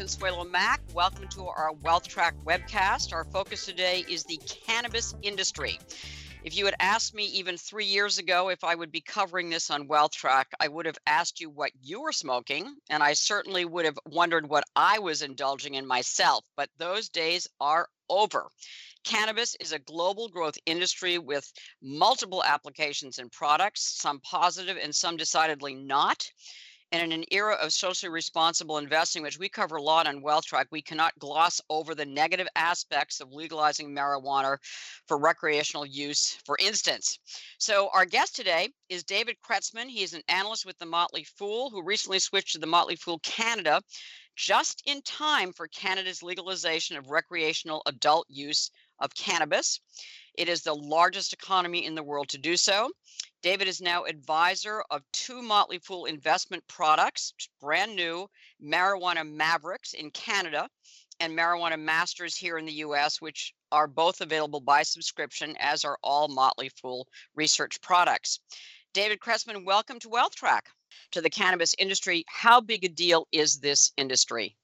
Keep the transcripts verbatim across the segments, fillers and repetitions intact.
Consuelo Mack. Welcome to our Wealth Track webcast. Our focus today is the cannabis industry. If you had asked me even three years ago if I would be covering this on Wealth Track, I would have asked you what you were smoking, and I certainly would have wondered what I was indulging in myself, but those days are over. Cannabis is a global growth industry with multiple applications and products, some positive and some decidedly not. And in an era of socially responsible investing, which we cover a lot on Wealth Track, we cannot gloss over the negative aspects of legalizing marijuana for recreational use, for instance. So our guest today is David Kretzmann. He is an analyst with The Motley Fool, who recently switched to The Motley Fool Canada just in time for Canada's legalization of recreational adult use of cannabis. It is the largest economy in the world to do so. David is now advisor of two Motley Fool investment products, brand new, Marijuana Mavericks in Canada and Marijuana Masters here in the U S, which are both available by subscription, as are all Motley Fool research products. David Kretzmann, welcome to Wealth Track. To the cannabis industry, how big a deal is this industry?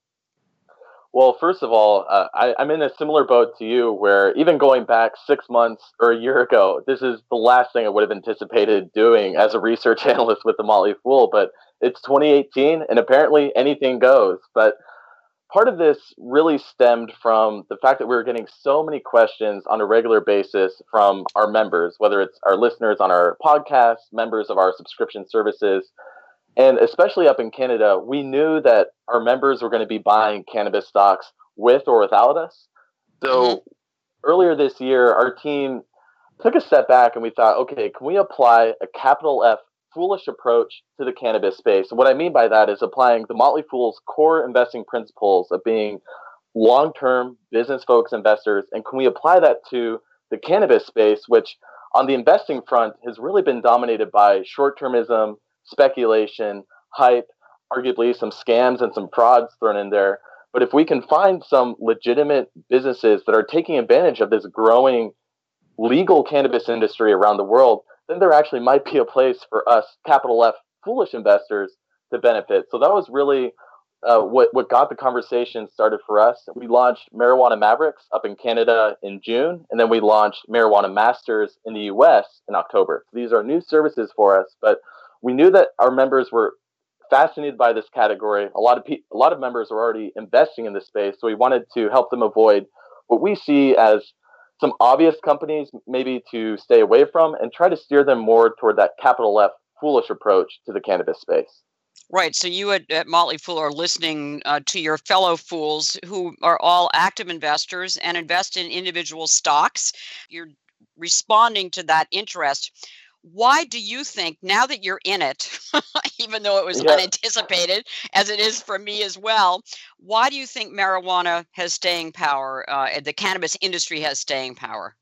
Well, first of all, uh, I, I'm in a similar boat to you where even going back six months or a year ago, this is the last thing I would have anticipated doing as a research analyst with the Motley Fool. But it's twenty eighteen and apparently anything goes. But part of this really stemmed from the fact that we were getting so many questions on a regular basis from our members, whether it's our listeners on our podcast, members of our subscription services. And especially up in Canada, we knew that our members were going to be buying cannabis stocks with or without us. So mm-hmm. earlier this year, our team took a step back and we thought, okay, can we apply a capital F foolish approach to the cannabis space? And what I mean by that is applying the Motley Fool's core investing principles of being long-term business-focused investors. And can we apply that to the cannabis space, which on the investing front has really been dominated by short-termism, speculation, hype, arguably some scams and some frauds thrown in there. But if we can find some legitimate businesses that are taking advantage of this growing legal cannabis industry around the world, then there actually might be a place for us, capital F, foolish investors to benefit. So that was really uh, what, what got the conversation started for us. We launched Marijuana Mavericks up in Canada in June, and then we launched Marijuana Masters in the U S in October. So these are new services for us, but we knew that our members were fascinated by this category. A lot of pe- a lot of members were already investing in this space, so we wanted to help them avoid what we see as some obvious companies maybe to stay away from and try to steer them more toward that capital F foolish approach to the cannabis space. Right. So you at, at Motley Fool are listening uh, to your fellow fools who are all active investors and invest in individual stocks. You're responding to that interest. Why do you think, now that you're in it, even though it was yeah. unanticipated, as it is for me as well, why do you think marijuana has staying power, uh, the cannabis industry has staying power?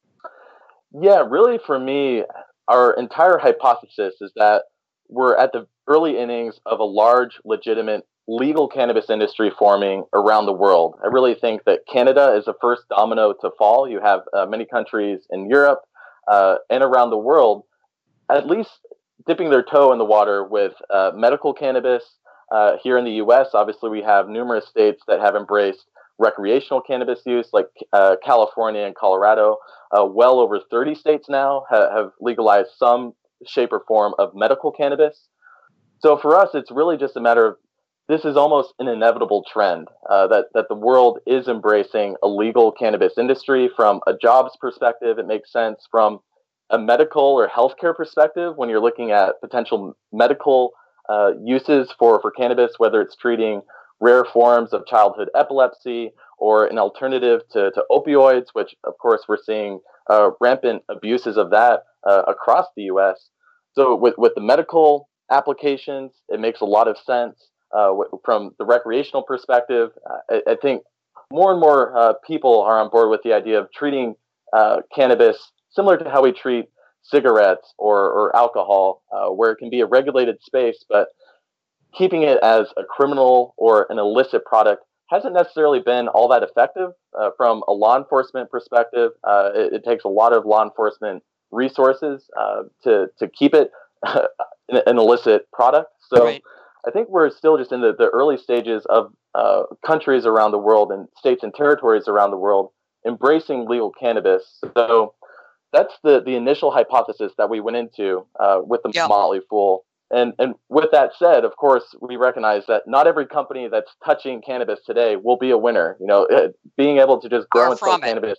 Yeah, really for me, our entire hypothesis is that we're at the early innings of a large, legitimate, legal cannabis industry forming around the world. I really think that Canada is the first domino to fall. You have uh, many countries in Europe uh, and around the world at least dipping their toe in the water with uh, medical cannabis. Uh, here in the U S, obviously, we have numerous states that have embraced recreational cannabis use, like uh, California and Colorado. Uh, well over thirty states now ha- have legalized some shape or form of medical cannabis. So for us, it's really just a matter of, this is almost an inevitable trend uh, that, that the world is embracing a legal cannabis industry. From a jobs perspective, it makes sense. From a medical or healthcare perspective, when you're looking at potential medical uh, uses for, for cannabis, whether it's treating rare forms of childhood epilepsy or an alternative to, to opioids, which of course we're seeing uh, rampant abuses of that uh, across the U S. So with, with the medical applications, it makes a lot of sense. Uh, w- from the recreational perspective, uh, I, I think more and more uh, people are on board with the idea of treating uh, cannabis similar to how we treat cigarettes or, or alcohol, uh, where it can be a regulated space, but keeping it as a criminal or an illicit product hasn't necessarily been all that effective uh, from a law enforcement perspective. Uh, it, it takes a lot of law enforcement resources uh, to, to keep it an illicit product. So right. I think we're still just in the, the early stages of uh, countries around the world and states and territories around the world embracing legal cannabis. So that's the, the initial hypothesis that we went into uh, with the Yep. Motley Fool. And, and with that said, of course, we recognize that not every company that's touching cannabis today will be a winner. You know, it, being able to just grow Far and sell from it. cannabis,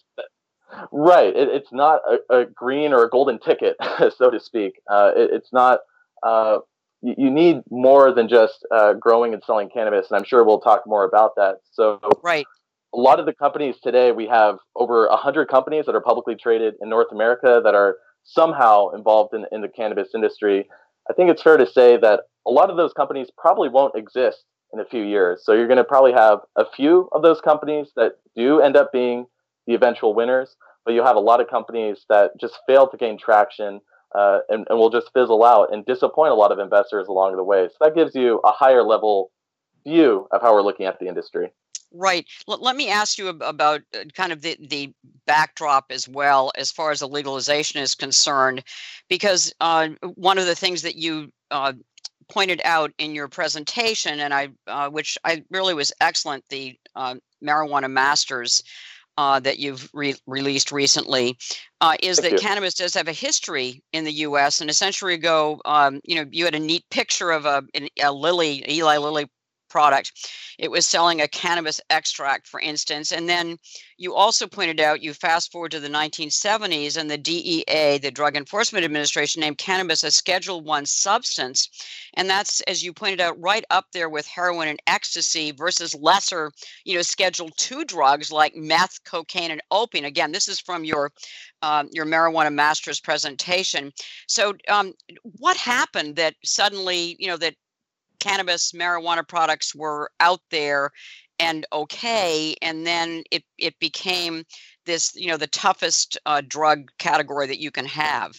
right? It, it's not a, a green or a golden ticket, so to speak. Uh, it, it's not. Uh, you, you need more than just uh, growing and selling cannabis, and I'm sure we'll talk more about that. So, right. A lot of the companies today, we have over a hundred companies that are publicly traded in North America that are somehow involved in, in the cannabis industry. I think it's fair to say that a lot of those companies probably won't exist in a few years. So you're going to probably have a few of those companies that do end up being the eventual winners, but you'll have a lot of companies that just fail to gain traction uh, and, and will just fizzle out and disappoint a lot of investors along the way. So that gives you a higher level view of how we're looking at the industry. Right. Let, let me ask you about kind of the, the backdrop as well, as far as the legalization is concerned, because uh, one of the things that you uh, pointed out in your presentation, and I, uh, which I really was excellent, the uh, Marijuana Masters uh, that you've re- released recently, uh, is Thank that you. cannabis does have a history in the U S. And a century ago, um, you know, you had a neat picture of a, a Lilly, Eli Lilly product. It was selling a cannabis extract, for instance. And then you also pointed out, you fast forward to the nineteen seventies, and the D E A, the Drug Enforcement Administration, named cannabis a Schedule One substance. And that's, as you pointed out, right up there with heroin and ecstasy versus lesser, you know, Schedule Two drugs like meth, cocaine, and opium. Again, this is from your um, your Marijuana Masters presentation. So um, what happened that suddenly, you know, that cannabis, marijuana products were out there and okay, and then it it became this, you know, the toughest uh, drug category that you can have?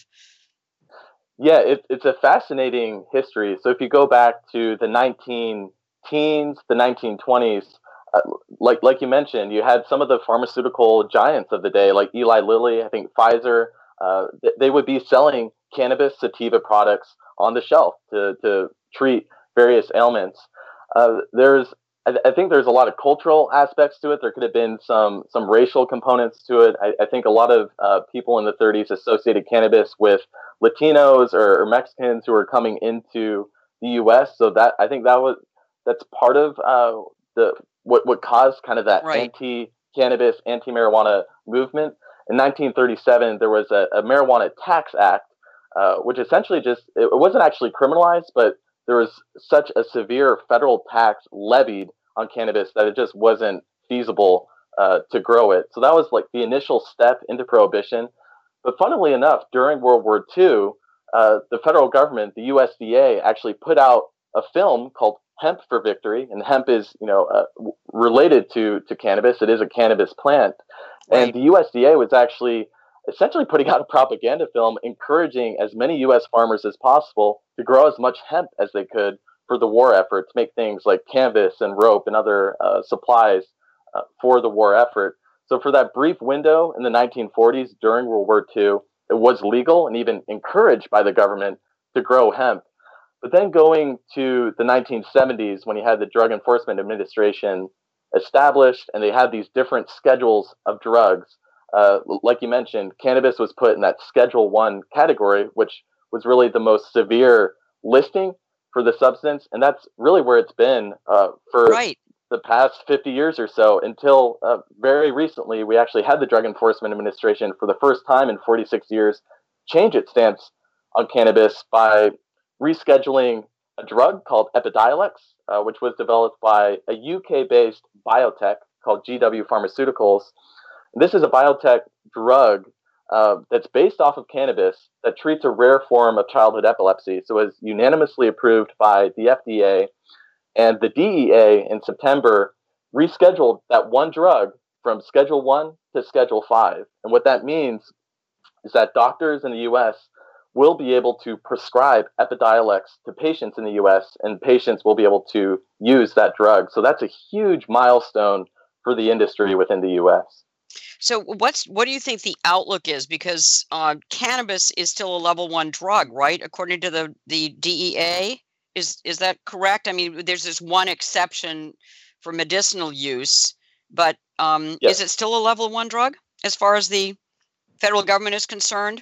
Yeah, it, it's a fascinating history. So if you go back to the nineteen teens, the nineteen twenties, uh, like like you mentioned, you had some of the pharmaceutical giants of the day, like Eli Lilly, I think Pfizer. Uh, th- they would be selling cannabis sativa products on the shelf to to treat various ailments. Uh, there's, I, I think there's a lot of cultural aspects to it. There could have been some some racial components to it. I, I think a lot of uh, people in the thirties associated cannabis with Latinos or, or Mexicans who were coming into the U S. So that, I think that was that's part of uh, the what what caused kind of that Right. anti-cannabis, anti-marijuana movement. In nineteen thirty-seven, there was a, a Marijuana Tax Act, uh, which essentially just it wasn't actually criminalized, but there was such a severe federal tax levied on cannabis that it just wasn't feasible uh, to grow it. So that was like the initial step into prohibition. But funnily enough, during World War Two, uh, the federal government, the U S D A, actually put out a film called Hemp for Victory, and hemp is, you know, uh, w- related to to cannabis. It is a cannabis plant, and Right. the U S D A was actually essentially putting out a propaganda film encouraging as many U S farmers as possible to grow as much hemp as they could for the war effort, to make things like canvas and rope and other uh, supplies uh, for the war effort. So for that brief window in the nineteen forties during World War Two, it was legal and even encouraged by the government to grow hemp. But then going to the nineteen seventies, when you had the Drug Enforcement Administration established and they had these different schedules of drugs, uh, like you mentioned, cannabis was put in that Schedule One category, which was really the most severe listing for the substance. And that's really where it's been uh, for Right. the past fifty years or so, until uh, very recently. We actually had the Drug Enforcement Administration for the first time in forty-six years change its stance on cannabis by rescheduling a drug called Epidiolex, uh, which was developed by a U K-based biotech called G W Pharmaceuticals. This is a biotech drug uh, that's based off of cannabis that treats a rare form of childhood epilepsy. So it was unanimously approved by the F D A, and the D E A in September rescheduled that one drug from Schedule One to Schedule Five. And what that means is that doctors in the U S will be able to prescribe Epidiolex to patients in the U S, and patients will be able to use that drug. So that's a huge milestone for the industry within the U S. So what's what do you think the outlook is? Because uh, cannabis is still a level one drug, right? According to the, the D E A? Is is that correct? I mean, there's this one exception for medicinal use, but um, Yes. is it still a level one drug as far as the federal government is concerned?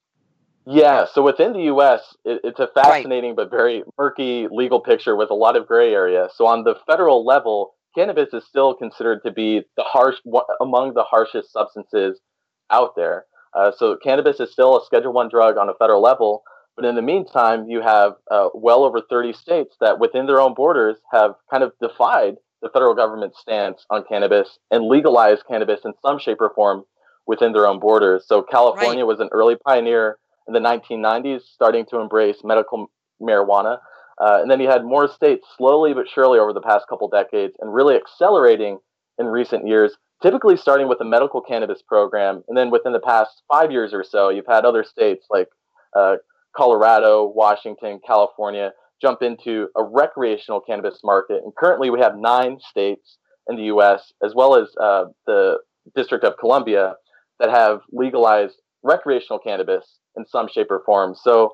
Yeah, so within the U S, it, it's a Right. fascinating but very murky legal picture with a lot of gray area. So on the federal level, cannabis is still considered to be the harsh one- among the harshest substances out there. Uh, so cannabis is still a Schedule One drug on a federal level, but in the meantime, you have uh, well over thirty states that within their own borders have kind of defied the federal government's stance on cannabis and legalized cannabis in some shape or form within their own borders. So Right. California was an early pioneer in the nineteen nineties, starting to embrace medical marijuana. Uh, and then you had more states slowly but surely over the past couple decades and really accelerating in recent years, typically starting with a medical cannabis program. And then within the past five years or so, you've had other states like uh, Colorado, Washington, California jump into a recreational cannabis market. And currently we have nine states in the U S, as well as uh, the District of Columbia, that have legalized recreational cannabis in some shape or form. So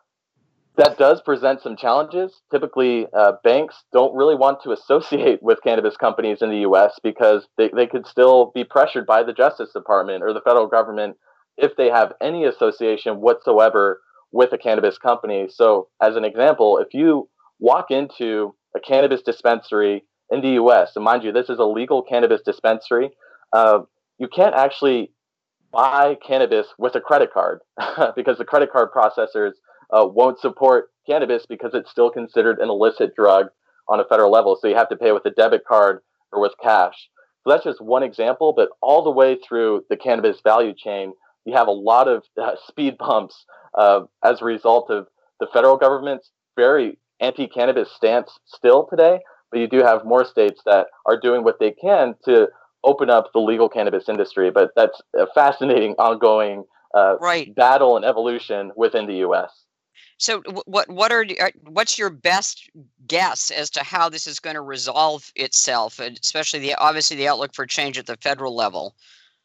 that does present some challenges. Typically, uh, banks don't really want to associate with cannabis companies in the U S because they, they could still be pressured by the Justice Department or the federal government if they have any association whatsoever with a cannabis company. So, as an example, if you walk into a cannabis dispensary in the U S, and mind you, this is a legal cannabis dispensary, uh, you can't actually buy cannabis with a credit card because the credit card processors uh, won't support cannabis because it's still considered an illicit drug on a federal level. So you have to pay with a debit card or with cash. So that's just one example, but all the way through the cannabis value chain, you have a lot of uh, speed bumps uh, as a result of the federal government's very anti-cannabis stance still today. But you do have more states that are doing what they can to open up the legal cannabis industry. But that's a fascinating ongoing uh, Right. battle and evolution within the U S. So wh- what what are the- uh, what's your best guess as to how this is going to resolve itself, and especially the obviously the outlook for change at the federal level?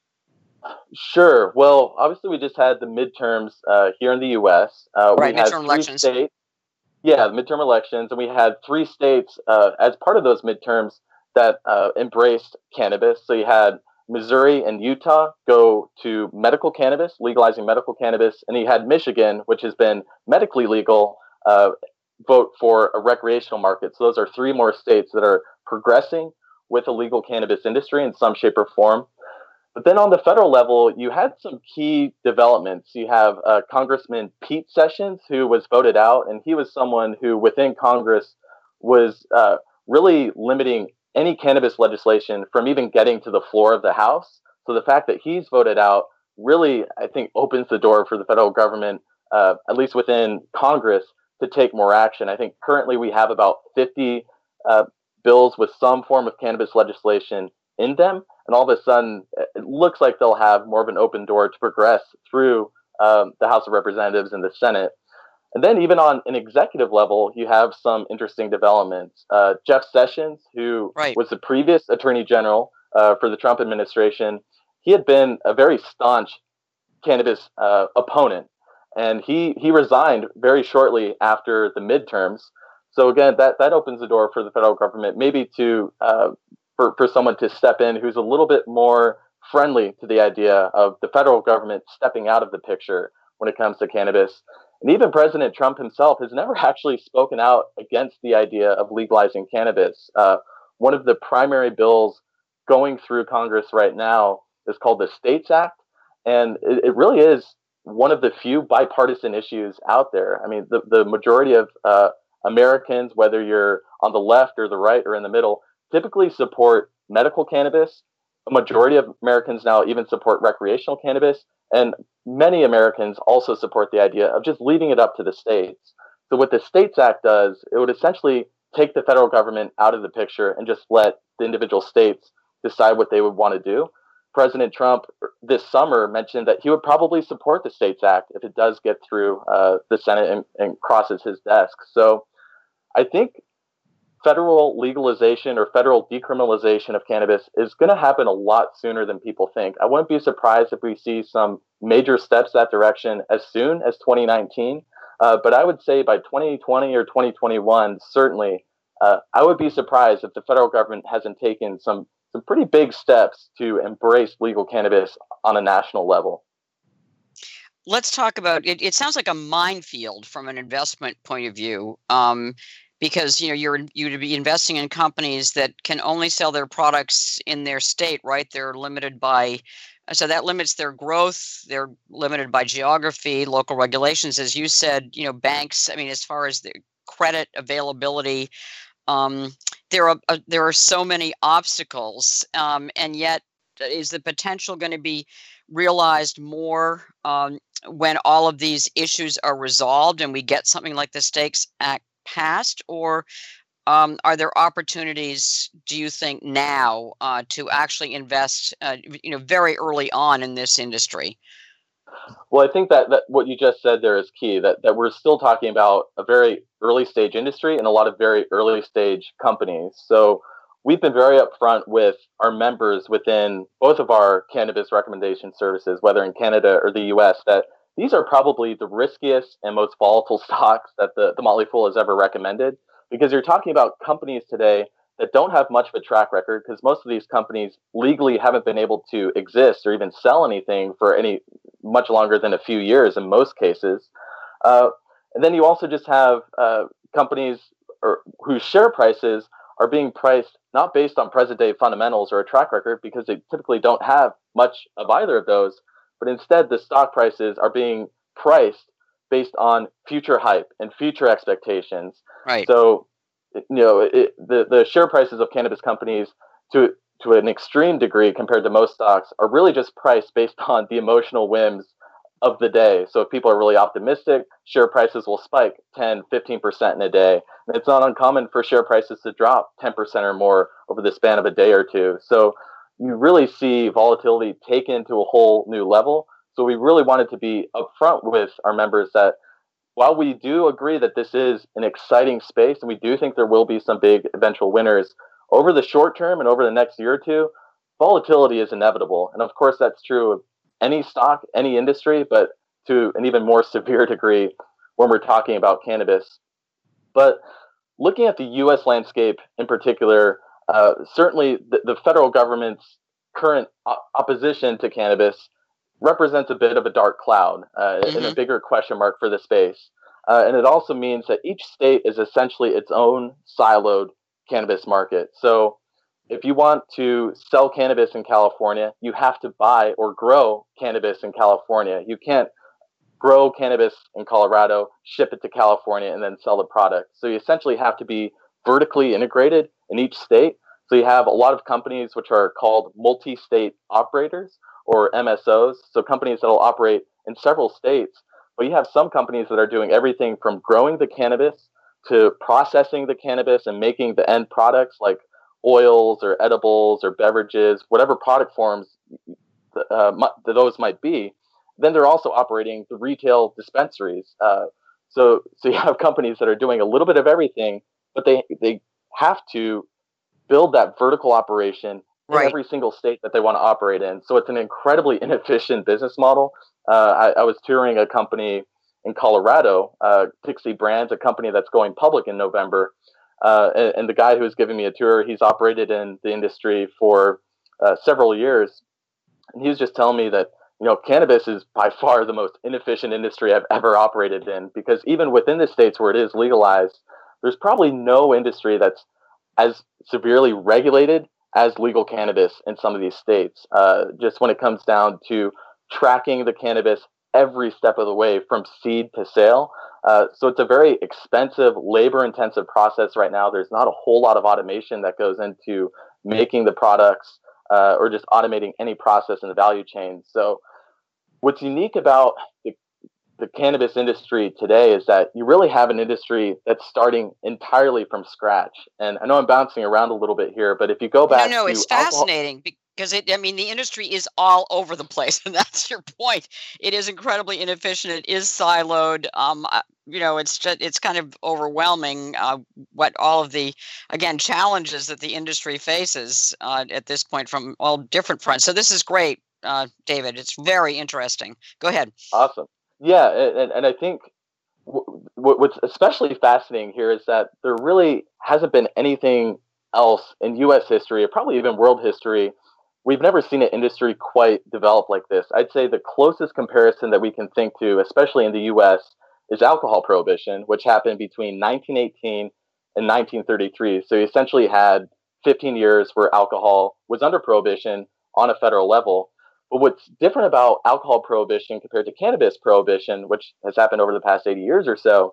Sure. Well, obviously, we just had the midterms uh, here in the U S. Uh, we Right, had midterm three elections. states. Yeah, the midterm elections, and we had three states uh, as part of those midterms that uh, embraced cannabis. So you had Missouri and Utah go to medical cannabis, legalizing medical cannabis, and you had Michigan, which has been medically legal, uh, vote for a recreational market. So those are three more states that are progressing with a legal cannabis industry in some shape or form. But then on the federal level, you had some key developments. You have uh, Congressman Pete Sessions, who was voted out, and he was someone who within Congress was uh, really limiting any cannabis legislation from even getting to the floor of the House. So the fact that he's voted out really, I think, opens the door for the federal government, uh, at least within Congress, to take more action. I think currently we have about fifty uh, bills with some form of cannabis legislation in them. And all of a sudden, it looks like they'll have more of an open door to progress through um, the House of Representatives and the Senate. And then even on an executive level, you have some interesting developments. Uh, Jeff Sessions, who Right. was the previous Attorney General uh, for the Trump administration, he had been a very staunch cannabis uh, opponent. And he, he resigned very shortly after the midterms. So again, that, that opens the door for the federal government maybe to uh, for, for someone to step in who's a little bit more friendly to the idea of the federal government stepping out of the picture when it comes to cannabis. And even President Trump himself has never actually spoken out against the idea of legalizing cannabis. Uh, one of the primary bills going through Congress right now is called the States Act. And it, it really is one of the few bipartisan issues out there. I mean, the, the majority of uh, Americans, whether you're on the left or the right or in the middle, typically support medical cannabis. A majority of Americans now even support recreational cannabis. And many Americans also support the idea of just leaving it up to the states. So what the States Act does, it would essentially take the federal government out of the picture and just let the individual states decide what they would want to do. President Trump this summer mentioned that he would probably support the States Act if it does get through uh, the Senate and, and crosses his desk. So I think federal legalization or federal decriminalization of cannabis is going to happen a lot sooner than people think. I wouldn't be surprised if we see some major steps that direction as soon as twenty nineteen. Uh, but I would say by twenty twenty or twenty twenty-one, certainly, uh, I would be surprised if the federal government hasn't taken some some pretty big steps to embrace legal cannabis on a national level. Let's talk about it. It sounds like a minefield from an investment point of view, um, because you know you're you'd be investing in companies that can only sell their products in their state, right? They're limited by, so that limits their growth. They're limited by geography, local regulations, as you said. You know, banks. I mean, as far as the credit availability, um, there are uh, there are so many obstacles, um, and yet is the potential going to be realized more um, when all of these issues are resolved and we get something like the Stakes Act passed, or um, are there opportunities, do you think, now uh, to actually invest, uh, you know, very early on in this industry? Well, I think that, that what you just said there is key, that, that we're still talking about a very early stage industry and a lot of very early stage companies. So we've been very upfront with our members within both of our cannabis recommendation services, whether in Canada or the U S, that these are probably the riskiest and most volatile stocks that the, the Motley Fool has ever recommended, because you're talking about companies today that don't have much of a track record, because most of these companies legally haven't been able to exist or even sell anything for any much longer than a few years in most cases. Uh, and then you also just have uh, companies or, whose share prices are being priced not based on present day fundamentals or a track record, because they typically don't have much of either of those, but instead the stock prices are being priced based on future hype and future expectations. Right. So, you know, it, the, the share prices of cannabis companies to to an extreme degree compared to most stocks are really just priced based on the emotional whims of the day. So if people are really optimistic, share prices will spike ten, fifteen percent in a day. And it's not uncommon for share prices to drop ten percent or more over the span of a day or two. So you really see volatility taken to a whole new level. So we really wanted to be upfront with our members that while we do agree that this is an exciting space and we do think there will be some big eventual winners, over the short term and over the next year or two, volatility is inevitable. And of course, that's true of any stock, any industry, but to an even more severe degree when we're talking about cannabis. But looking at the U S landscape in particular, uh, certainly the, the federal government's current op- opposition to cannabis represents a bit of a dark cloud uh, mm-hmm. and a bigger question mark for the space. Uh, and it also means that each state is essentially its own siloed cannabis market. So if you want to sell cannabis in California, you have to buy or grow cannabis in California. You can't grow cannabis in Colorado, ship it to California, and then sell the product. So you essentially have to be vertically integrated in each state. So you have a lot of companies which are called multi-state operators, or M S Os, so companies that will operate in several states. But you have some companies that are doing everything from growing the cannabis to processing the cannabis and making the end products like oils or edibles or beverages, whatever product forms uh, those might be. Then they're also operating the retail dispensaries. Uh, so, so you have companies that are doing a little bit of everything, but they they have to build that vertical operation in right. every single state that they want to operate in. So it's an incredibly inefficient business model. Uh, I, I was touring a company in Colorado, uh, Dixie Brands, a company that's going public in November. Uh, and, and the guy who was giving me a tour, he's operated in the industry for uh, several years. And he was just telling me that, you know, cannabis is by far the most inefficient industry I've ever operated in, because even within the states where it is legalized, there's probably no industry that's as severely regulated as legal cannabis in some of these states. Uh, just when it comes down to tracking the cannabis every step of the way from seed to sale. Uh, so it's a very expensive, labor-intensive process right now. There's not a whole lot of automation that goes into making the products uh, or just automating any process in the value chain. So what's unique about the, the cannabis industry today is that you really have an industry that's starting entirely from scratch. And I know I'm bouncing around a little bit here, but if you go back no, no, to it's fascinating alcohol- because it, I mean, the industry is all over the place, and that's your point. It is incredibly inefficient. It is siloed. Um, you know, it's just, it's kind of overwhelming uh, what all of the, again, challenges that the industry faces uh, at this point from all different fronts. So this is great, uh, David. It's very interesting. Go ahead. Awesome. Yeah, and, and I think w- what's especially fascinating here is that there really hasn't been anything else in U S history, or probably even world history. We've never seen an industry quite develop like this. I'd say the closest comparison that we can think to, especially in the U S, is alcohol prohibition, which happened between nineteen eighteen and nineteen thirty-three. So you essentially had fifteen years where alcohol was under prohibition on a federal level. But what's different about alcohol prohibition compared to cannabis prohibition, which has happened over the past eighty years or so,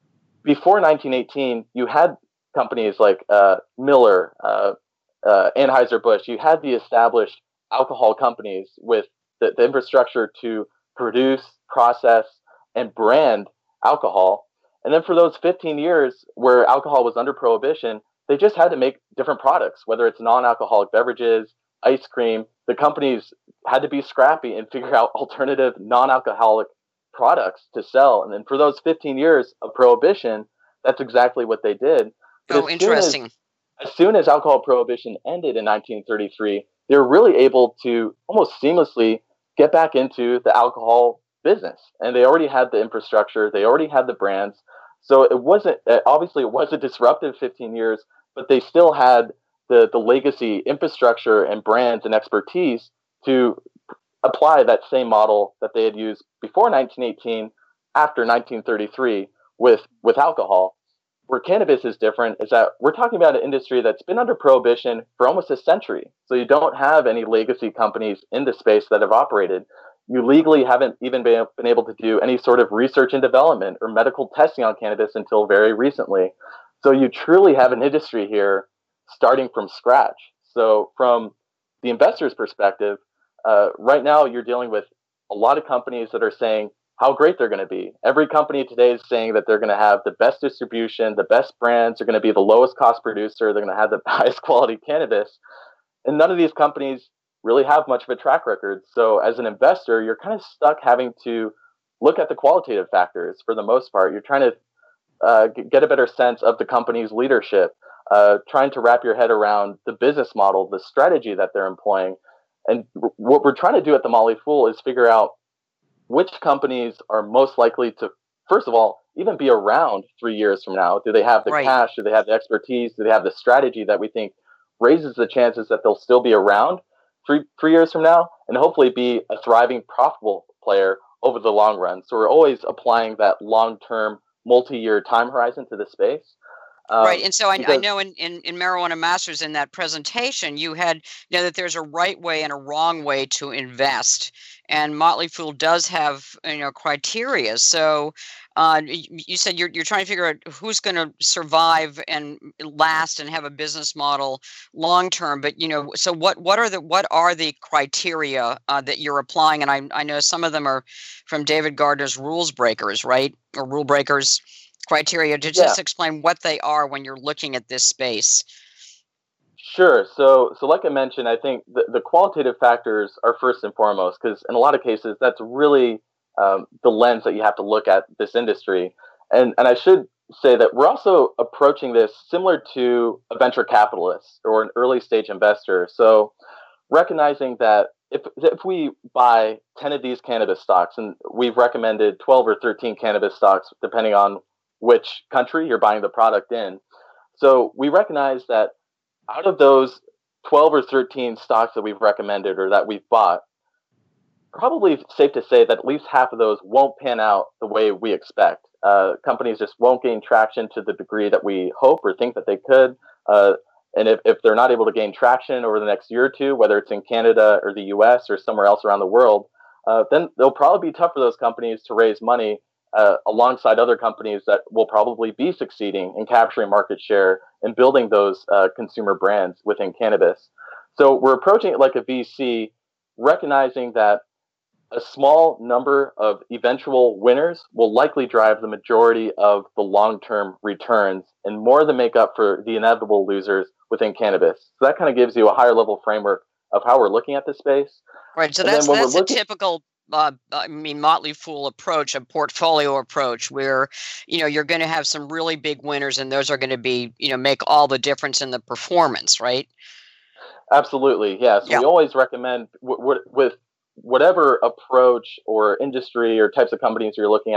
before nineteen eighteen, you had companies like uh, Miller, uh, uh, Anheuser-Busch. You had the established alcohol companies with the, the infrastructure to produce, process, and brand alcohol. And then for those fifteen years where alcohol was under prohibition, they just had to make different products, whether it's non-alcoholic beverages, ice cream. The companies had to be scrappy and figure out alternative non-alcoholic products to sell. And then for those fifteen years of prohibition, that's exactly what they did. But Oh, as soon as, interesting. as soon as alcohol prohibition ended in nineteen thirty-three, they were really able to almost seamlessly get back into the alcohol business. And they already had the infrastructure. They already had the brands. So it wasn't, obviously it was a disruptive fifteen years, but they still had the, the legacy infrastructure and brands and expertise to apply that same model that they had used before nineteen eighteen, after nineteen thirty-three with, with alcohol. Where cannabis is different is that we're talking about an industry that's been under prohibition for almost a century. So you don't have any legacy companies in the space that have operated. You legally haven't even been, been able to do any sort of research and development or medical testing on cannabis until very recently. So you truly have an industry here starting from scratch. So from the investor's perspective, uh, right now you're dealing with a lot of companies that are saying how great they're going to be. Every company today is saying that they're going to have the best distribution, the best brands, they're going to be the lowest cost producer, they're going to have the highest quality cannabis. And none of these companies really have much of a track record. So as an investor, you're kind of stuck having to look at the qualitative factors for the most part. You're trying to uh, get a better sense of the company's leadership, uh, trying to wrap your head around the business model, the strategy that they're employing. And what we're trying to do at the Motley Fool is figure out which companies are most likely to, first of all, even be around three years from now. Do they have the Right. cash? Do they have the expertise? Do they have the strategy that we think raises the chances that they'll still be around three three years from now, and hopefully be a thriving, profitable player over the long run? So we're always applying that long-term, multi-year time horizon to the space. Um, Right. And so I, I because- know in, in, in Marijuana Masters, in that presentation, you had, you know, that there's a right way and a wrong way to invest. And Motley Fool does have, you know, criteria. So uh, y- you said you're, you're trying to figure out who's going to survive and last and have a business model long term. But, you know, so what, what are the what are the criteria uh, that you're applying? And I, I know some of them are from David Gardner's Rules Breakers, right? Or Rule Breakers criteria, to just Yeah. explain what they are when you're looking at this space. Sure. So, so like I mentioned, I think the, the qualitative factors are first and foremost, because in a lot of cases, that's really um, the lens that you have to look at this industry. And and I should say that we're also approaching this similar to a venture capitalist or an early stage investor. So recognizing that if if we buy ten of these cannabis stocks, and we've recommended twelve or thirteen cannabis stocks, depending on which country you're buying the product in. So we recognize that out of those twelve or thirteen stocks that we've recommended or that we've bought, probably safe to say that at least half of those won't pan out the way we expect. Uh, companies just won't gain traction to the degree that we hope or think that they could. Uh, and if, if they're not able to gain traction over the next year or two, whether it's in Canada or the U S or somewhere else around the world, uh, then it'll probably be tough for those companies to raise money uh, alongside other companies that will probably be succeeding in capturing market share and building those uh, consumer brands within cannabis. So we're approaching it like a V C, recognizing that a small number of eventual winners will likely drive the majority of the long-term returns and more than make up for the inevitable losers within cannabis. So that kind of gives you a higher level framework of how we're looking at the space. Right. So And that's then when that's we're a looking- typical uh, I mean, Motley Fool approach, a portfolio approach where, you know, you're going to have some really big winners and those are going to be, you know, make all the difference in the performance, right? Absolutely. Yeah. So Yeah. we always recommend w- w- with whatever approach or industry or types of companies you're looking at,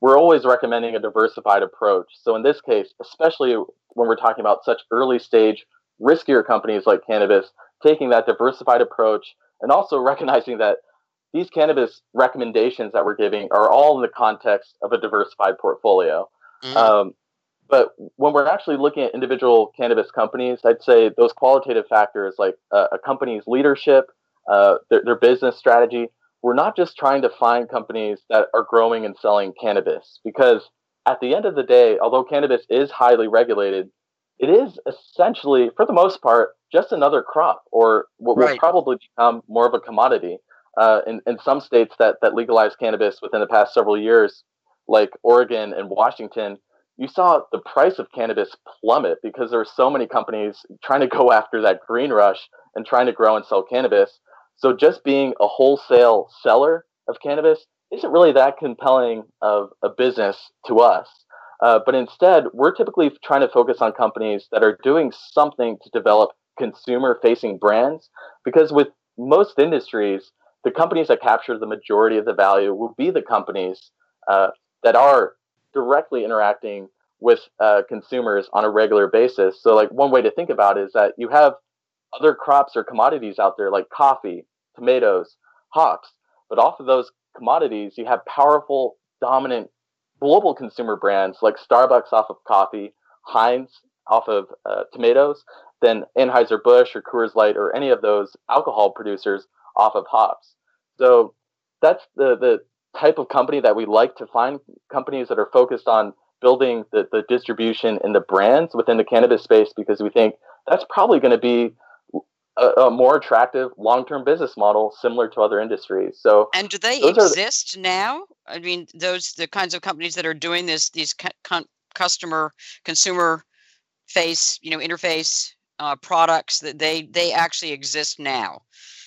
we're always recommending a diversified approach. So in this case, especially when we're talking about such early stage, riskier companies like cannabis, taking that diversified approach and also recognizing that these cannabis recommendations that we're giving are all in the context of a diversified portfolio. Mm-hmm. Um, but when we're actually looking at individual cannabis companies, I'd say those qualitative factors like uh, a company's leadership, uh, their, their business strategy, we're not just trying to find companies that are growing and selling cannabis, because at the end of the day, although cannabis is highly regulated, it is essentially, for the most part, just another crop, or what right. will probably become more of a commodity. Uh, in, in some states that, that legalized cannabis within the past several years, like Oregon and Washington, you saw the price of cannabis plummet because there were so many companies trying to go after that green rush and trying to grow and sell cannabis. So just being a wholesale seller of cannabis isn't really that compelling of a business to us. Uh, but instead, we're typically trying to focus on companies that are doing something to develop consumer-facing brands, because with most industries, the companies that capture the majority of the value will be the companies uh, that are directly interacting with uh, consumers on a regular basis. So like one way to think about it is that you have other crops or commodities out there like coffee, tomatoes, hops, but off of those commodities, you have powerful, dominant global consumer brands like Starbucks off of coffee, Heinz off of uh, tomatoes, then Anheuser-Busch or Coors Light or any of those alcohol producers off of hops. So that's the, the type of company that we like to find, companies that are focused on building the, the distribution and the brands within the cannabis space, because we think that's probably going to be a, a more attractive long-term business model similar to other industries. So, and do they exist are, now? I mean, those the kinds of companies that are doing this, these cu- customer consumer face, you know, interface uh, products, that they they actually exist now.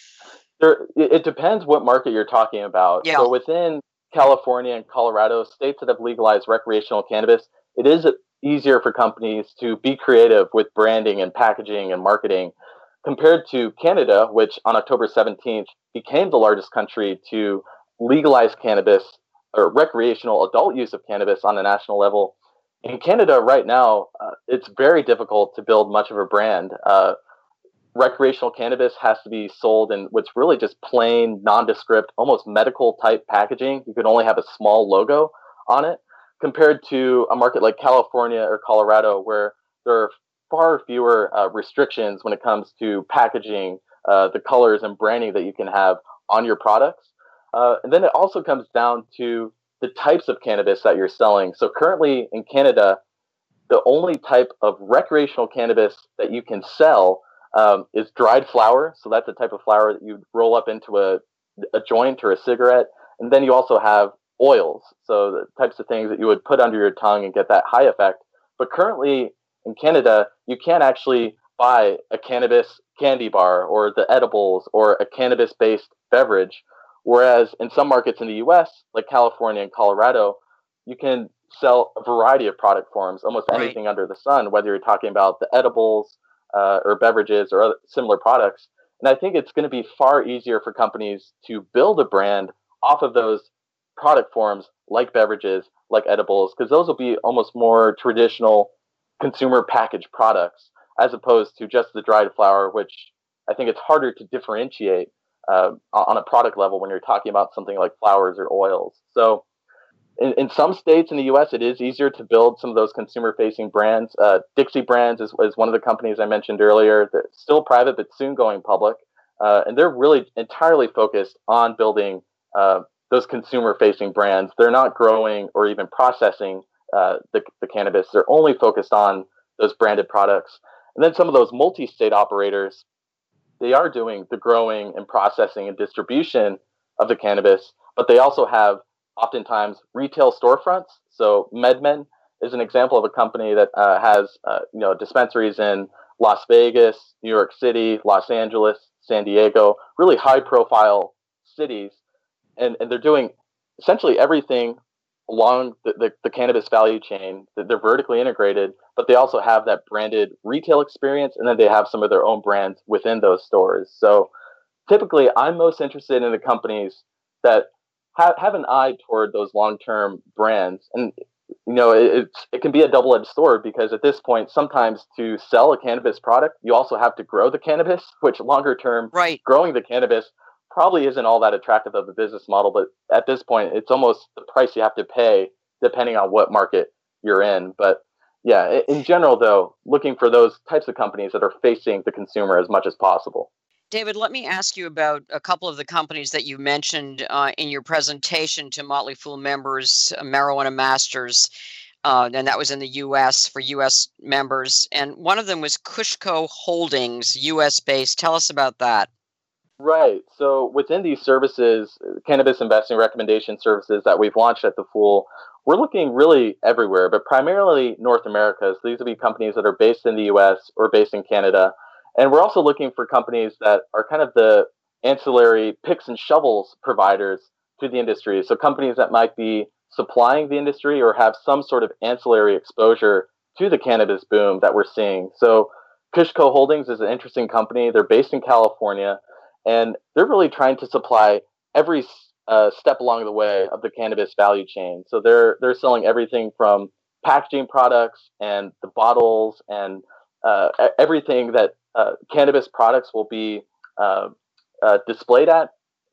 There, it depends what market you're talking about. Yeah. So within California and Colorado, states that have legalized recreational cannabis, it is easier for companies to be creative with branding and packaging and marketing compared to Canada, which on October seventeenth became the largest country to legalize cannabis or recreational adult use of cannabis on a national level. In Canada right now, uh, it's very difficult to build much of a brand. Uh, recreational cannabis has to be sold in what's really just plain, nondescript, almost medical type packaging. You can only have a small logo on it, compared to a market like California or Colorado, where there are far fewer uh, restrictions when it comes to packaging, uh, the colors and branding that you can have on your products. Uh, and then it also comes down to the types of cannabis that you're selling. So currently in Canada, the only type of recreational cannabis that you can sell um, is dried flower. So that's a type of flower that you roll up into a, a joint or a cigarette. And then you also have oils. So the types of things that you would put under your tongue and get that high effect. But currently in Canada, you can't actually buy a cannabis candy bar or the edibles or a cannabis-based beverage. Whereas in some markets in the U S, like California and Colorado, you can sell a variety of product forms, almost right. anything under the sun, whether you're talking about the edibles uh, or beverages or other similar products. And I think it's going to be far easier for companies to build a brand off of those product forms like beverages, like edibles, because those will be almost more traditional consumer packaged products, as opposed to just the dried flower, which I think it's harder to differentiate uh, on a product level when you're talking about something like flowers or oils. So in, in some states in the U S, it is easier to build some of those consumer-facing brands. Uh, Dixie Brands is, is one of the companies I mentioned earlier. They're still private, but soon going public. Uh, and they're really entirely focused on building uh, those consumer-facing brands. They're not growing or even processing uh, the, the cannabis. They're only focused on those branded products. And then some of those multi-state operators, they are doing the growing and processing and distribution of the cannabis, but they also have oftentimes retail storefronts. So MedMen is an example of a company that uh, has uh, you know dispensaries in Las Vegas, New York City, Los Angeles, San Diego, really high-profile cities, and, and they're doing essentially everything along the, the, the cannabis value chain. They're vertically integrated, but they also have that branded retail experience, and then they have some of their own brands within those stores. So typically, I'm most interested in the companies that have, have an eye toward those long-term brands. And, you know, it, it's, it can be a double-edged sword because at this point, sometimes to sell a cannabis product, you also have to grow the cannabis, which longer term, Right. growing the cannabis probably isn't all that attractive of a business model. But at this point, it's almost the price you have to pay depending on what market you're in. But yeah, in general, though, looking for those types of companies that are facing the consumer as much as possible. David, let me ask you about a couple of the companies that you mentioned uh, in your presentation to Motley Fool members, uh, Marijuana Masters, uh, and that was in the U S for U S members. And one of them was KushCo Holdings, U S-based. Tell us about that. Right. So within these services, cannabis investing recommendation services that we've launched at The Fool, we're looking really everywhere, but primarily North America. So these will be companies that are based in the U S or based in Canada. And we're also looking for companies that are kind of the ancillary picks and shovels providers to the industry. So companies that might be supplying the industry or have some sort of ancillary exposure to the cannabis boom that we're seeing. So KushCo Holdings is an interesting company. They're based in California, and they're really trying to supply every uh, step along the way of the cannabis value chain. So they're they're selling everything from packaging products and the bottles and uh, everything that uh, cannabis products will be uh, uh, displayed at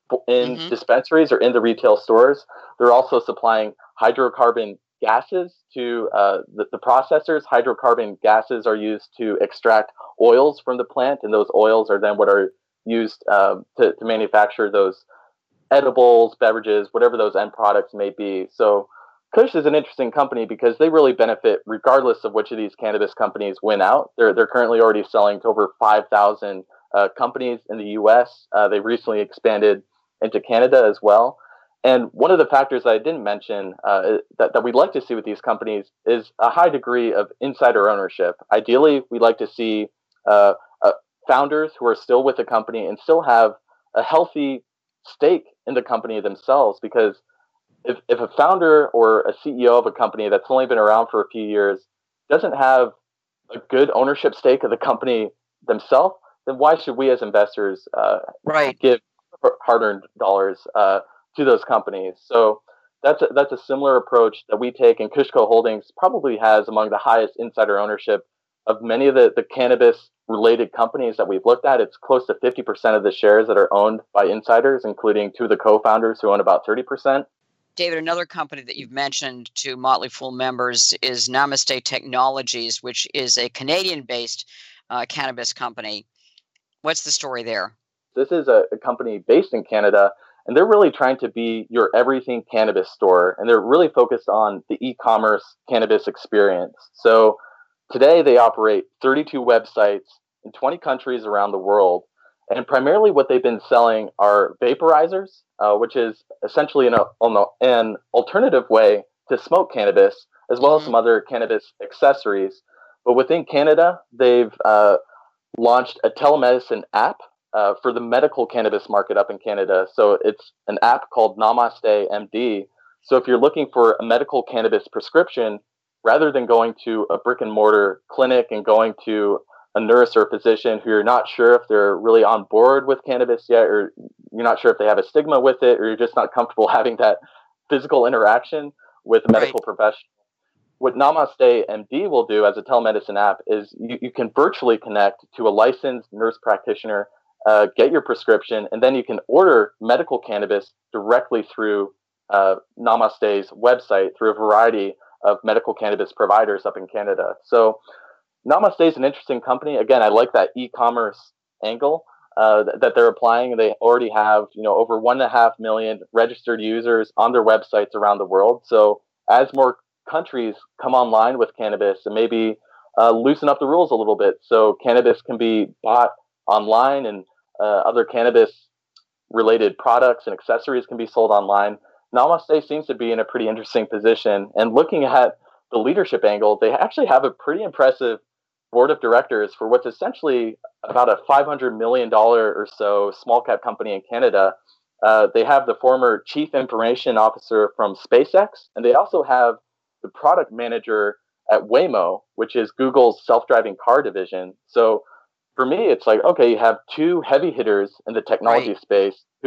in mm-hmm. dispensaries or in the retail stores. They're also supplying hydrocarbon gases to uh, the, the processors. Hydrocarbon gases are used to extract oils from the plant, and those oils are then what are used um, to, to manufacture those edibles, beverages, whatever those end products may be. So Kush is an interesting company because they really benefit regardless of which of these cannabis companies win out. They're they're currently already selling to over five thousand uh, companies in the U S. Uh, they recently expanded into Canada as well. And one of the factors that I didn't mention uh, that, that we'd like to see with these companies is a high degree of insider ownership. Ideally, we'd like to see uh, uh, founders who are still with the company and still have a healthy stake in the company themselves, because if, if a founder or a C E O of a company that's only been around for a few years doesn't have a good ownership stake of the company themselves, then why should we as investors uh, right. give hard-earned dollars uh, to those companies? So that's a, that's a similar approach that we take, and KushCo Holdings probably has among the highest insider ownership of many of the, the cannabis-related companies that we've looked at. It's close to fifty percent of the shares that are owned by insiders, including two of the co-founders who own about thirty percent. David, another company that you've mentioned to Motley Fool members is Namaste Technologies, which is a Canadian-based uh, cannabis company. What's the story there? This is a, a company based in Canada, and they're really trying to be your everything cannabis store, and they're really focused on the e-commerce cannabis experience. So today they operate thirty-two websites in twenty countries around the world, and primarily what they've been selling are vaporizers, uh, which is essentially an, an alternative way to smoke cannabis, as well mm-hmm. as some other cannabis accessories. But within Canada, they've uh, launched a telemedicine app uh, for the medical cannabis market up in Canada. So it's an app called Namaste M D. So if you're looking for a medical cannabis prescription, rather than going to a brick and mortar clinic and going to a nurse or a physician who you're not sure if they're really on board with cannabis yet, or you're not sure if they have a stigma with it, or you're just not comfortable having that physical interaction with a medical right. professional. What Namaste M D will do as a telemedicine app is you, you can virtually connect to a licensed nurse practitioner, uh, get your prescription, and then you can order medical cannabis directly through uh, Namaste's website through a variety of medical cannabis providers up in Canada. So Namaste is an interesting company. Again, I like that e-commerce angle uh, that they're applying. They already have, you know, over one and a half million registered users on their websites around the world. So as more countries come online with cannabis and maybe uh, loosen up the rules a little bit, so cannabis can be bought online and uh, other cannabis-related products and accessories can be sold online, Namaste seems to be in a pretty interesting position. And looking at the leadership angle, they actually have a pretty impressive board of directors for what's essentially about a five hundred million dollars or so small cap company in Canada. Uh, they have the former chief information officer from SpaceX, and they also have the product manager at Waymo, which is Google's self-driving car division. So for me, it's like, okay, you have two heavy hitters in the technology right. space who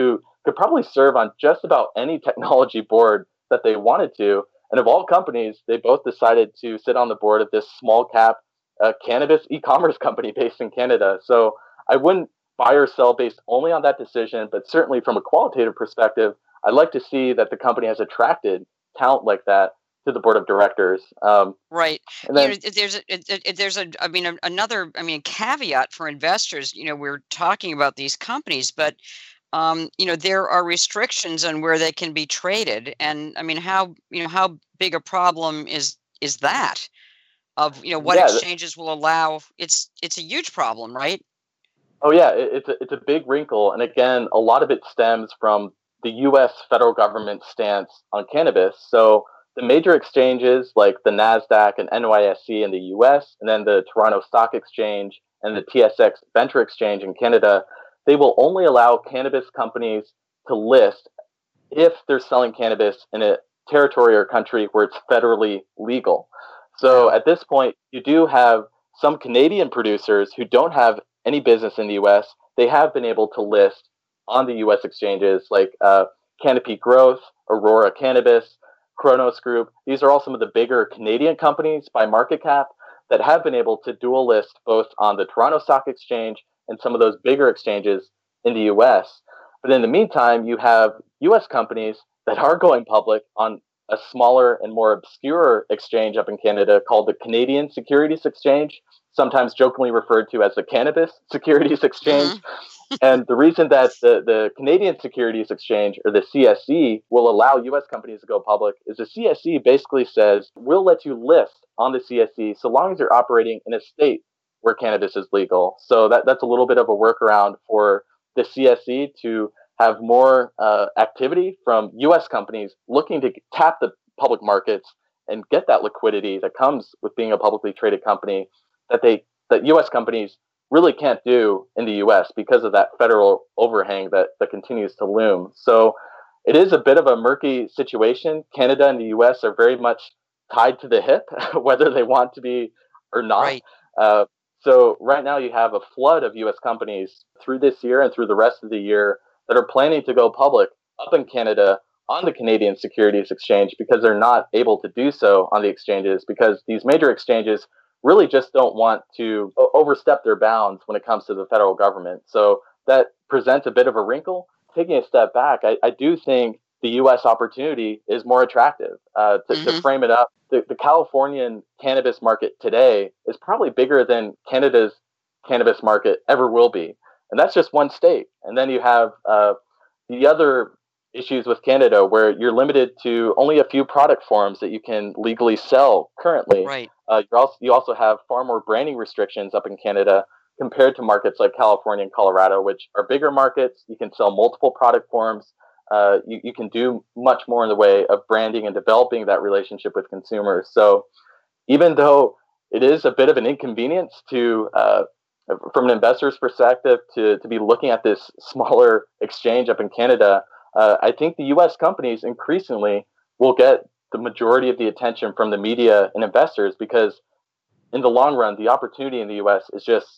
could probably serve on just about any technology board that they wanted to. And of all companies, they both decided to sit on the board of this small cap uh, cannabis e-commerce company based in Canada. So I wouldn't buy or sell based only on that decision, but certainly from a qualitative perspective, I'd like to see that the company has attracted talent like that to the board of directors. Um, Right. and then, You know, there's a, it, it, there's a, I mean, a, another, I mean, caveat for investors. You know, we're talking about these companies, but um, you know, there are restrictions on where they can be traded, and I mean, how you know how big a problem is is that? Of you know what yeah, th- exchanges will allow? It's it's a huge problem, right? oh yeah, it, it's a, it's a big wrinkle, and again, a lot of it stems from the U S federal government stance on cannabis. So the major exchanges like the NASDAQ and N Y S E in the U S, and then the Toronto Stock Exchange and the T S X Venture Exchange in Canada, they will only allow cannabis companies to list if they're selling cannabis in a territory or country where it's federally legal. So Wow. at this point, you do have some Canadian producers who don't have any business in the U S. They have been able to list on the U S exchanges like uh, Canopy Growth, Aurora Cannabis, Kronos Group. These are all some of the bigger Canadian companies by market cap that have been able to dual list both on the Toronto Stock Exchange and some of those bigger exchanges in the U S. But in the meantime, you have U S companies that are going public on a smaller and more obscure exchange up in Canada called the Canadian Securities Exchange, sometimes jokingly referred to as the Cannabis Securities Exchange. Hmm. And the reason that the, the Canadian Securities Exchange, or the C S E, will allow U S companies to go public is the C S E basically says, we'll let you list on the C S E so long as you're operating in a state where cannabis is legal. So that, that's a little bit of a workaround for the C S E to have more uh, activity from U S companies looking to tap the public markets and get that liquidity that comes with being a publicly traded company that they that U S companies really can't do in the U S because of that federal overhang that, that continues to loom. So it is a bit of a murky situation. Canada and the U S are very much tied to the hip, whether they want to be or not. Right. Uh, so right now you have a flood of U S companies through this year and through the rest of the year that are planning to go public up in Canada on the Canadian Securities Exchange because they're not able to do so on the exchanges because these major exchanges really just don't want to overstep their bounds when it comes to the federal government. So that presents a bit of a wrinkle. Taking a step back, I, I do think the U S opportunity is more attractive. Uh, to, to Hmm. frame it up, the, the Californian cannabis market today is probably bigger than Canada's cannabis market ever will be. And that's just one state. And then you have uh, the other issues with Canada where you're limited to only a few product forms that you can legally sell currently. Right. Uh, you're also, you also have far more branding restrictions up in Canada compared to markets like California and Colorado, which are bigger markets. You can sell multiple product forms. Uh, you, you can do much more in the way of branding and developing that relationship with consumers. So even though it is a bit of an inconvenience to, uh, from an investor's perspective, to, to be looking at this smaller exchange up in Canada, uh, I think the U S companies increasingly will get the majority of the attention from the media and investors because in the long run, the opportunity in the U S is just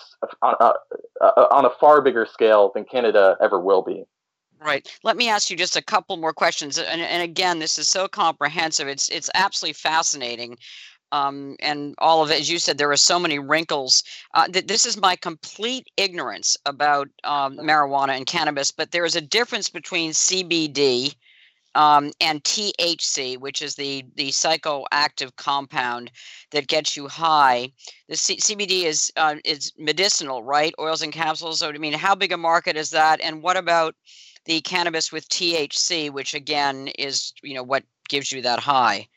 on a, on a far bigger scale than Canada ever will be. Right. Let me ask you just a couple more questions. And, and again, this is so comprehensive. It's it's absolutely fascinating. Um, and all of it, as you said, there are so many wrinkles. Uh, th- this is my complete ignorance about um, marijuana and cannabis, but there is a difference between C B D um, and T H C, which is the the psychoactive compound that gets you high. The C- CBD is uh, is medicinal, right? Oils and capsules. So, I mean, how big a market is that? And what about the cannabis with T H C, which again is, you know, what gives you that high?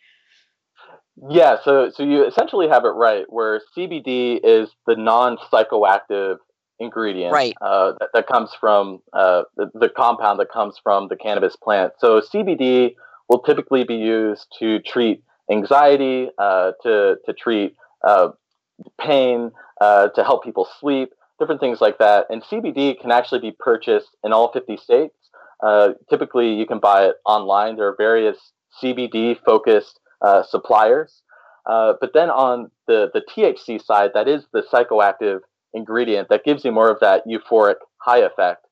Yeah, so so you essentially have it right, where C B D is the non-psychoactive ingredient Right. uh, that, that comes from uh, the, the compound that comes from the cannabis plant. So C B D will typically be used to treat anxiety, uh, to to treat uh, pain, uh, to help people sleep, different things like that. And C B D can actually be purchased in all fifty states. Uh, typically, you can buy it online. There are various C B D-focused uh, suppliers. Uh, but then on the, the T H C side, that is the psychoactive ingredient that gives you more of that euphoric high effect.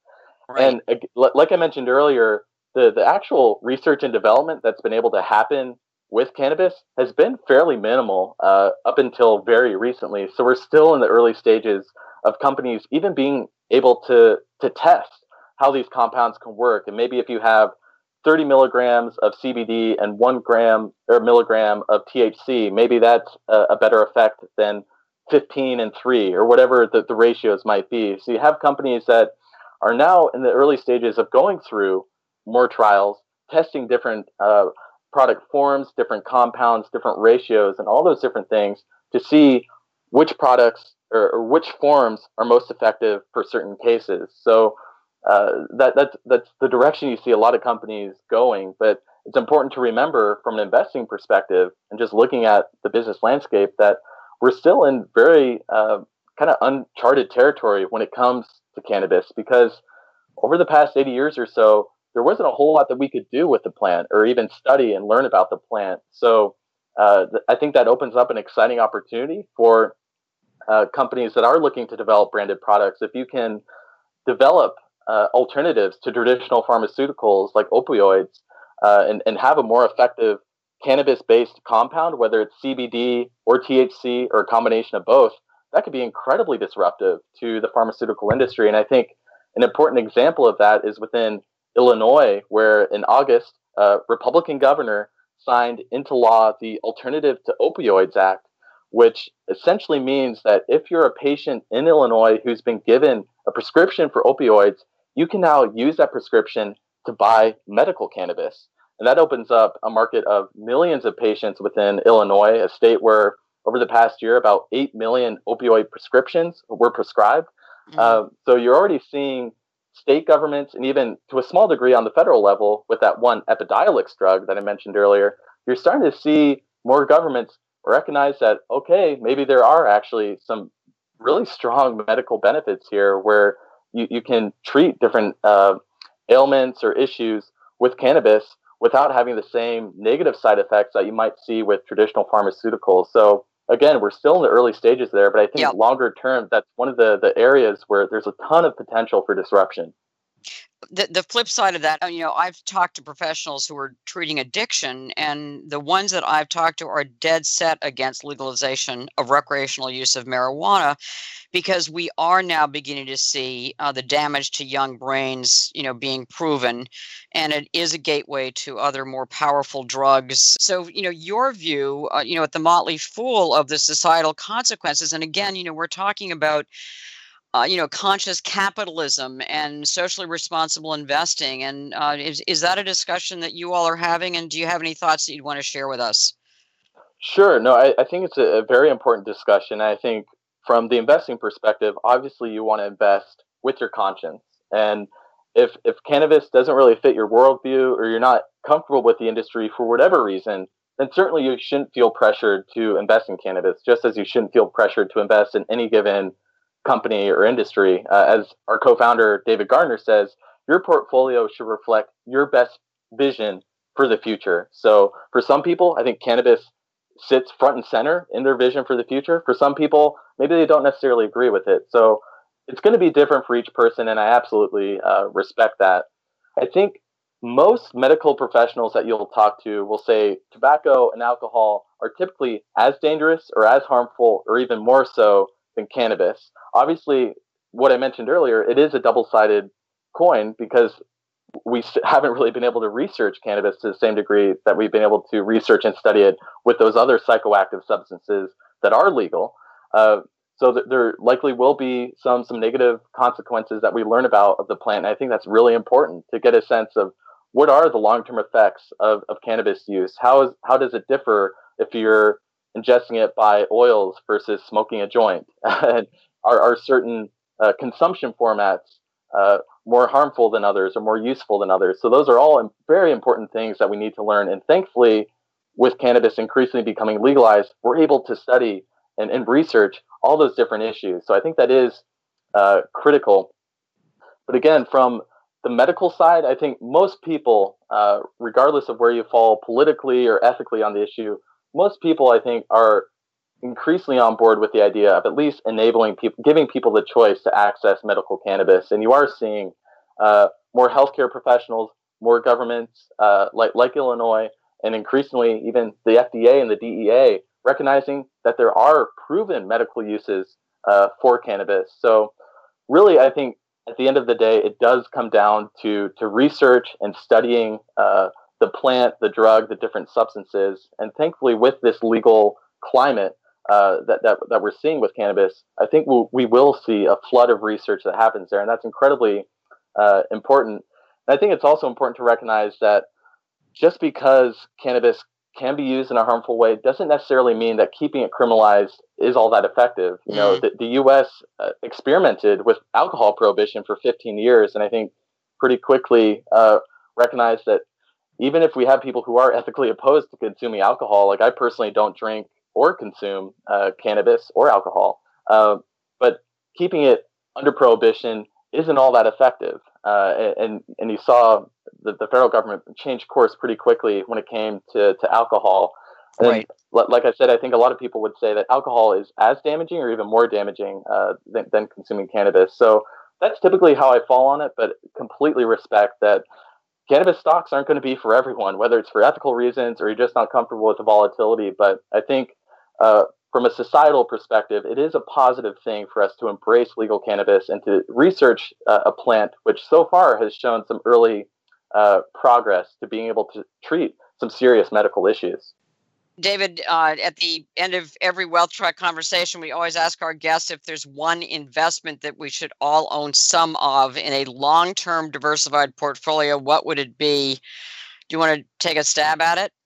Right. And uh, li- like I mentioned earlier, the, the actual research and development that's been able to happen with cannabis has been fairly minimal uh, up until very recently. So we're still in the early stages of companies even being able to to test how these compounds can work. And maybe if you have thirty milligrams of C B D and one gram or milligram of T H C, maybe that's a, a better effect than fifteen and three or whatever the, the ratios might be. So you have companies that are now in the early stages of going through more trials, testing different uh, product forms, different compounds, different ratios, and all those different things to see which products or, or which forms are most effective for certain cases. So uh, that that's that's the direction you see a lot of companies going. But it's important to remember from an investing perspective and just looking at the business landscape that we're still in very uh, kind of uncharted territory when it comes to cannabis, because over the past eighty years or so, there wasn't a whole lot that we could do with the plant or even study and learn about the plant. So uh, th- I think that opens up an exciting opportunity for uh, companies that are looking to develop branded products. If you can develop uh, alternatives to traditional pharmaceuticals like opioids uh, and, and have a more effective cannabis-based compound, whether it's C B D or T H C or a combination of both, that could be incredibly disruptive to the pharmaceutical industry. And I think an important example of that is within Illinois, where in August, a Republican governor signed into law the Alternative to Opioids Act, which essentially means that if you're a patient in Illinois who's been given a prescription for opioids, you can now use that prescription to buy medical cannabis. And that opens up a market of millions of patients within Illinois, a state where over the past year, about eight million opioid prescriptions were prescribed. Mm. Uh, so you're already seeing state governments, and even to a small degree on the federal level with that one Epidiolex drug that I mentioned earlier, you're starting to see more governments recognize that, okay, maybe there are actually some really strong medical benefits here where you, you can treat different uh, ailments or issues with cannabis without having the same negative side effects that you might see with traditional pharmaceuticals. So again, we're still in the early stages there, but I think yep. longer term, that's one of the, the areas where there's a ton of potential for disruption. The, the flip side of that, you know, I've talked to professionals who are treating addiction, and the ones that I've talked to are dead set against legalization of recreational use of marijuana, because we are now beginning to see uh, the damage to young brains, you know, being proven, and it is a gateway to other more powerful drugs. So, you know, your view, uh, you know, at the Motley Fool of the societal consequences, and again, you know, we're talking about Uh, you know, conscious capitalism and socially responsible investing. And uh, is, is that a discussion that you all are having? And do you have any thoughts that you'd want to share with us? Sure. No, I, I think it's a, a very important discussion. I think from the investing perspective, obviously you want to invest with your conscience. And if, if cannabis doesn't really fit your worldview, or you're not comfortable with the industry for whatever reason, then certainly you shouldn't feel pressured to invest in cannabis, just as you shouldn't feel pressured to invest in any given company or industry. Uh, as our co-founder David Gardner says, your portfolio should reflect your best vision for the future. So for some people, I think cannabis sits front and center in their vision for the future. For some people, maybe they don't necessarily agree with it. So it's going to be different for each person, and I absolutely uh, respect that. I think most medical professionals that you'll talk to will say tobacco and alcohol are typically as dangerous or as harmful, or even more so than cannabis. Obviously, what I mentioned earlier, it is a double-sided coin, because we haven't really been able to research cannabis to the same degree that we've been able to research and study it with those other psychoactive substances that are legal. Uh, so th- there likely will be some some negative consequences that we learn about of the plant. And I think that's really important to get a sense of what are the long-term effects of, of cannabis use. How is how does it differ if you're ingesting it by oils versus smoking a joint? are, are certain uh, consumption formats uh, more harmful than others or more useful than others? So those are all very important things that we need to learn. And thankfully, with cannabis increasingly becoming legalized, we're able to study and, and research all those different issues. So I think that is uh, critical. But again, from the medical side, I think most people, uh, regardless of where you fall politically or ethically on the issue, most people, I think, are increasingly on board with the idea of at least enabling people, giving people the choice to access medical cannabis. And you are seeing uh, more healthcare professionals, more governments uh, like like Illinois, and increasingly even the F D A and the D E A recognizing that there are proven medical uses uh, for cannabis. So really, I think at the end of the day, it does come down to to research and studying uh, the plant, the drug, the different substances. And thankfully, with this legal climate uh, that, that that we're seeing with cannabis, I think we'll, we will see a flood of research that happens there, and that's incredibly uh, important. And I think it's also important to recognize that just because cannabis can be used in a harmful way doesn't necessarily mean that keeping it criminalized is all that effective. You know, mm. the, the U S uh, experimented with alcohol prohibition for fifteen years, and I think pretty quickly uh, recognized that even if we have people who are ethically opposed to consuming alcohol, like I personally don't drink or consume uh, cannabis or alcohol, uh, but keeping it under prohibition isn't all that effective. Uh, and and you saw the, the federal government change course pretty quickly when it came to, to alcohol. And right. Like I said, I think a lot of people would say that alcohol is as damaging or even more damaging uh, than, than consuming cannabis. So that's typically how I fall on it, but completely respect that cannabis stocks aren't going to be for everyone, whether it's for ethical reasons or you're just not comfortable with the volatility. But I think uh, from a societal perspective, it is a positive thing for us to embrace legal cannabis and to research uh, a plant which so far has shown some early uh, progress to being able to treat some serious medical issues. David, uh, at the end of every Wealth Track conversation, we always ask our guests if there's one investment that we should all own some of in a long-term diversified portfolio. What would it be? Do you want to take a stab at it?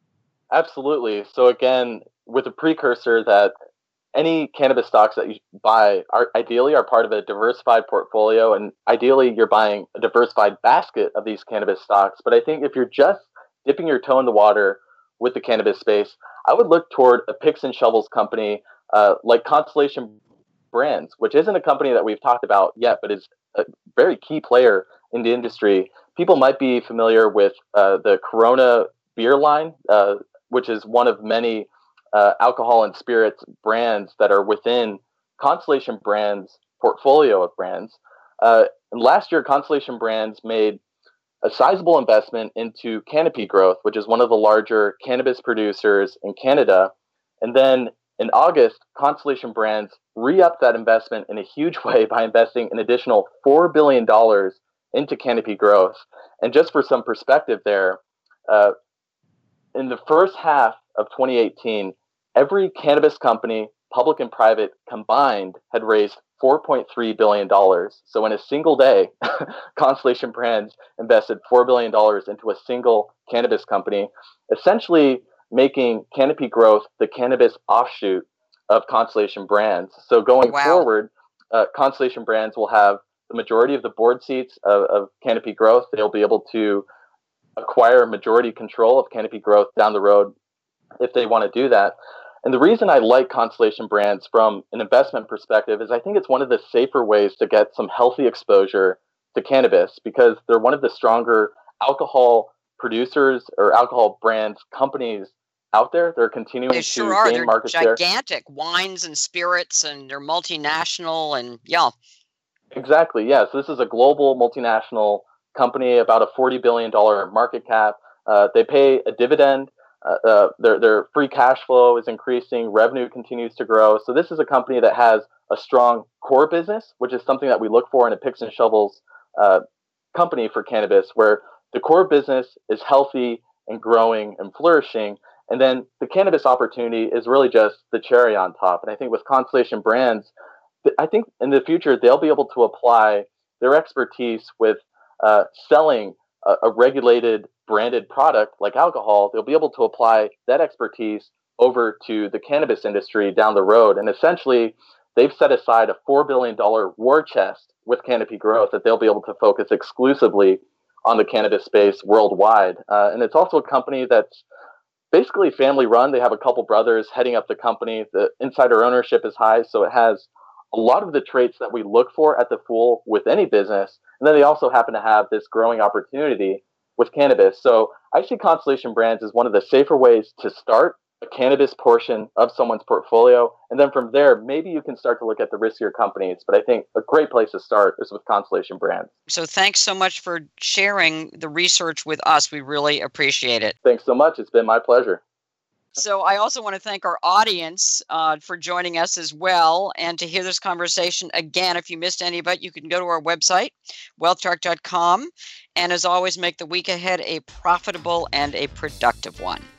Absolutely. So again, with a precursor that any cannabis stocks that you buy are ideally are part of a diversified portfolio, and ideally you're buying a diversified basket of these cannabis stocks. But I think if you're just dipping your toe in the water with the cannabis space, I would look toward a picks and shovels company uh, like Constellation Brands, which isn't a company that we've talked about yet, but is a very key player in the industry. People might be familiar with uh, the Corona beer line, uh, which is one of many uh, alcohol and spirits brands that are within Constellation Brands' portfolio of brands. Uh, and last year, Constellation Brands made a sizable investment into Canopy Growth, which is one of the larger cannabis producers in Canada. And then in August, Constellation Brands re-upped that investment in a huge way by investing an additional four billion dollars into Canopy Growth. And just for some perspective there, uh, in the first half of twenty eighteen, every cannabis company, public and private combined, had raised four point three billion dollars. So in a single day, Constellation Brands invested four billion dollars into a single cannabis company, essentially making Canopy Growth the cannabis offshoot of Constellation Brands. So going wow. forward, uh, Constellation Brands will have the majority of the board seats of, of Canopy Growth. They'll be able to acquire majority control of Canopy Growth down the road if they want to do that. And the reason I like Constellation Brands from an investment perspective is I think it's one of the safer ways to get some healthy exposure to cannabis, because they're one of the stronger alcohol producers or alcohol brands companies out there. They're continuing they sure to are. gain They're market share. Gigantic wines and spirits, and they're multinational, and yeah. Exactly. Yeah. So this is a global multinational company, about a forty billion dollars market cap. Uh, they pay a dividend. Uh, uh, their their free cash flow is increasing. Revenue continues to grow. So this is a company that has a strong core business, which is something that we look for in a picks and shovels uh, company for cannabis, where the core business is healthy and growing and flourishing. And then the cannabis opportunity is really just the cherry on top. And I think with Constellation Brands, I think in the future, they'll be able to apply their expertise with uh, selling a, a regulated branded product like alcohol. They'll be able to apply that expertise over to the cannabis industry down the road. And essentially, they've set aside a four billion dollars war chest with Canopy Growth that they'll be able to focus exclusively on the cannabis space worldwide. Uh, and it's also a company that's basically family run. They have a couple brothers heading up the company. The insider ownership is high, so it has a lot of the traits that we look for at the Fool with any business. And then they also happen to have this growing opportunity with cannabis. So I see Constellation Brands as one of the safer ways to start a cannabis portion of someone's portfolio. And then from there, maybe you can start to look at the riskier companies. But I think a great place to start is with Constellation Brands. So thanks so much for sharing the research with us. We really appreciate it. Thanks so much. It's been my pleasure. So I also want to thank our audience uh, for joining us as well. And to hear this conversation again, if you missed any of it, you can go to our website, wealth track dot com. And as always, make the week ahead a profitable and a productive one.